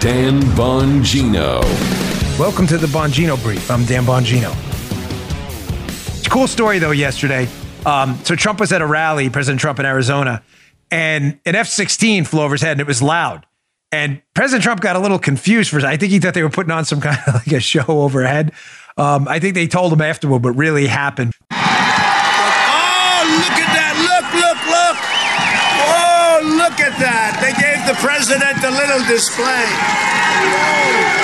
Dan Bongino. Welcome to the Bongino Brief. I'm Dan Bongino. It's a cool story, though, yesterday. So Trump was at a rally, President Trump in Arizona, and an F-16 flew over his head, and it was loud. And President Trump got a little confused for a second. I think he thought they were putting on some kind of like a show overhead. I think they told him afterward what really happened. Oh, look at that. Look. Oh, look at that. They gave the president a little display. Whoa.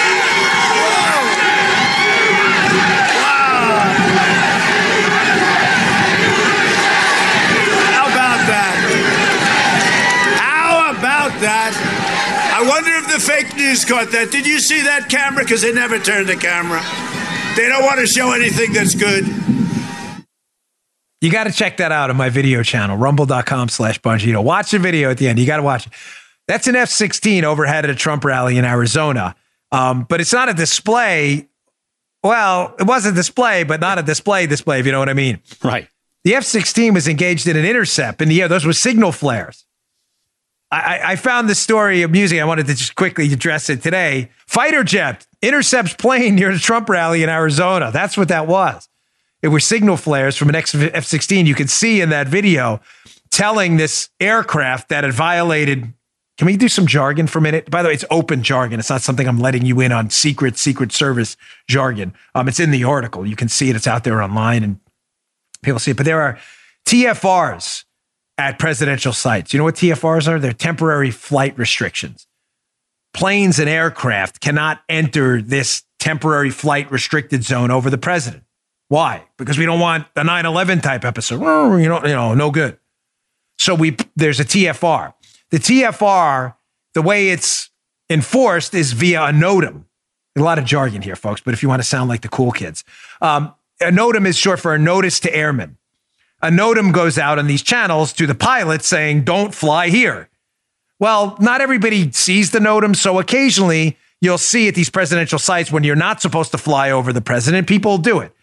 That. I wonder if the fake news caught that. Did you see that camera? Because they never turn the camera. They don't want to show anything that's good. You got to check that out on my video channel, rumble.com/Bongino. Watch the video at the end. You got to watch it. That's an F-16 overhead at a Trump rally in Arizona. But it's not a display. Well, it was a display, but not a display, if you know what I mean. Right. The F-16 was engaged in an intercept in the air. Those were signal flares. I found this story amusing. I wanted to just quickly address it today. Fighter jet intercepts plane near the Trump rally in Arizona. That's what that was. It were signal flares from an F-16. You can see in that video telling this aircraft that it violated. Can we do some jargon for a minute? By the way, it's open jargon. It's not something I'm letting you in on secret service jargon. It's in the article. You can see it. It's out there online and people see it. But there are TFRs at presidential sites. You know what TFRs are? They're temporary flight restrictions. Planes and aircraft cannot enter this temporary flight restricted zone over the president. Why? Because we don't want the 9/11 type episode. No good. So there's a TFR. The TFR, the way it's enforced is via a NOTAM. A lot of jargon here, folks, but if you want to sound like the cool kids. A NOTAM is short for a notice to airmen. A NOTAM goes out on these channels to the pilots saying, don't fly here. Well, not everybody sees the NOTAM, so occasionally you'll see at these presidential sites when you're not supposed to fly over the president, people do it.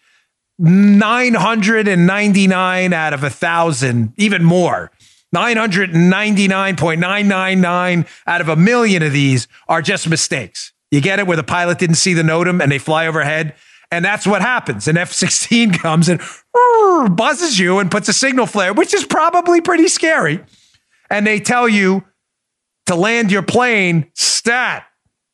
999 out of 1,000, even more. 999.999 out of 1,000,000 of these are just mistakes. You get it? Where the pilot didn't see the NOTAM and they fly overhead. And that's what happens. An F-16 comes and buzzes you and puts a signal flare, which is probably pretty scary. And they tell you to land your plane stat.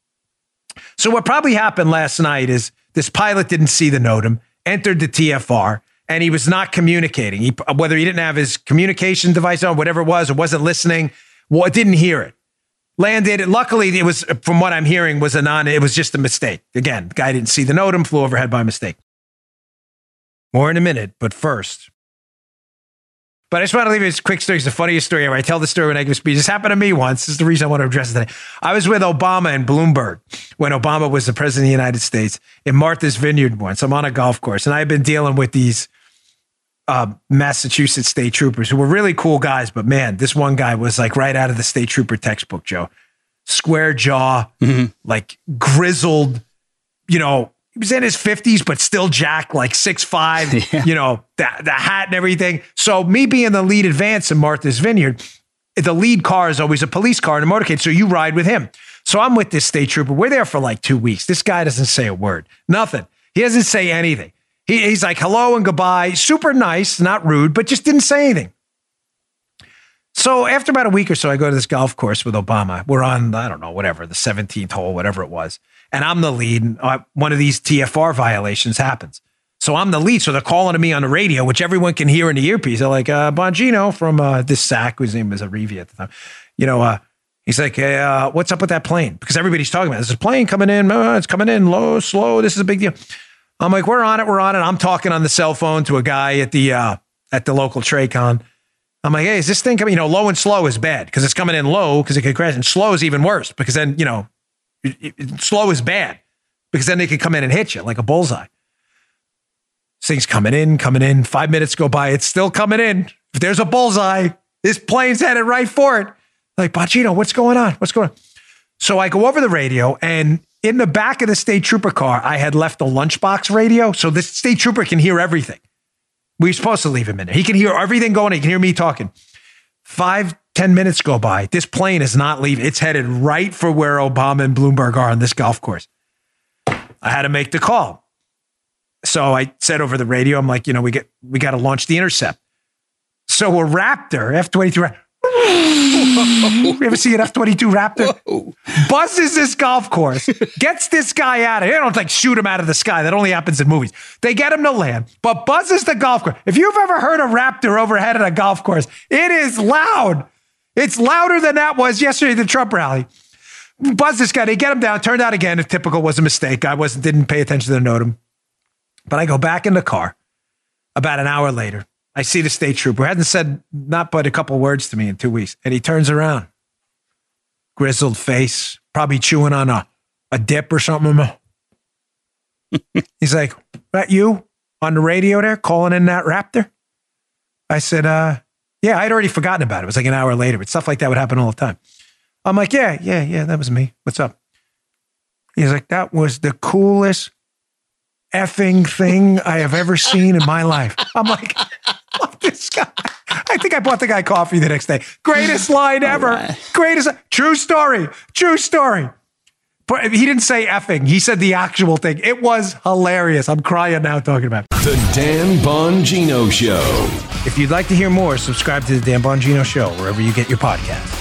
So what probably happened last night is this pilot didn't see the NOTAM, entered the TFR, and he was not communicating. Whether he didn't have his communication device on, whatever it was, or wasn't listening, didn't hear it. Landed. Luckily, it was, from what I'm hearing, it was just a mistake. Again, the guy didn't see the NOTAM, flew overhead by mistake. More in a minute, but first. But I just want to leave you this quick story. It's the funniest story ever. I tell the story when I give a speech. This happened to me once. This is the reason I want to address it today. I was with Obama in Bloomberg when Obama was the president of the United States in Martha's Vineyard once. I'm on a golf course, and I've been dealing with these Massachusetts state troopers who were really cool guys. But man, this one guy was like right out of the state trooper textbook, Joe. Square jaw, like grizzled, he was in his 50s, but still jacked, like 6'5", yeah. The hat and everything. So me being the lead advance in Martha's Vineyard, the lead car is always a police car and a motorcade. So you ride with him. So I'm with this state trooper. We're there for like 2 weeks. This guy doesn't say a word, nothing. He doesn't say anything. He's like, hello and goodbye. Super nice, not rude, but just didn't say anything. So after about a week or so, I go to this golf course with Obama. We're on, I don't know, whatever, the 17th hole, whatever it was. And I'm the lead. And one of these TFR violations happens. So I'm the lead. So they're calling to me on the radio, which everyone can hear in the earpiece. They're like, Bongino from this SAC, whose name was Arivi at the time. He's like, hey, what's up with that plane? Because everybody's talking about it. There's a plane coming in. It's coming in low, slow. This is a big deal. I'm like, we're on it. I'm talking on the cell phone to a guy at the local Tracon. I'm like, hey, is this thing coming? Low and slow is bad because it's coming in low because it could crash. And slow is even worse because then, slow is bad because then they could come in and hit you like a bullseye. This thing's coming in. 5 minutes go by. It's still coming in. If there's a bullseye, this plane's headed right for it. Like, Bongino, what's going on? So I go over the radio, and in the back of the state trooper car, I had left a lunchbox radio. So this state trooper can hear everything. We were supposed to leave him in there. He can hear everything going. He can hear me talking. 5 10 minutes go by. This plane is not leaving. It's headed right for where Obama and Bloomberg are on this golf course. I had to make the call. So I said over the radio, I'm like, we got to launch the Intercept. So a Raptor, F-22 Raptor. You ever see an F-22 Raptor? Whoa. Buzzes this golf course, gets this guy out of here. They don't like shoot him out of the sky. That only happens in movies. They get him to land, but buzzes the golf course. If you've ever heard a Raptor overhead at a golf course, it is loud. It's louder than that was yesterday at the Trump rally. Buzz this guy. They get him down. Turned out again, if typical, was a mistake. I didn't pay attention to the NOTAM. But I go back in the car about an hour later. I see the state trooper, hadn't said not but a couple words to me in 2 weeks. And he turns around, grizzled face, probably chewing on a dip or something. He's like, that you on the radio there calling in that Raptor? I said, yeah, I'd already forgotten about it. It was like an hour later, but stuff like that would happen all the time. I'm like, yeah, that was me. What's up? He's like, that was the coolest effing thing I have ever seen in my life. I'm like, love this guy. I think I bought the guy coffee the next day. Greatest line ever. Right. Greatest. True story. But he didn't say effing. He said the actual thing. It was hilarious. I'm crying now talking about it. The Dan Bongino Show. If you'd like to hear more, subscribe to the Dan Bongino Show wherever you get your podcasts.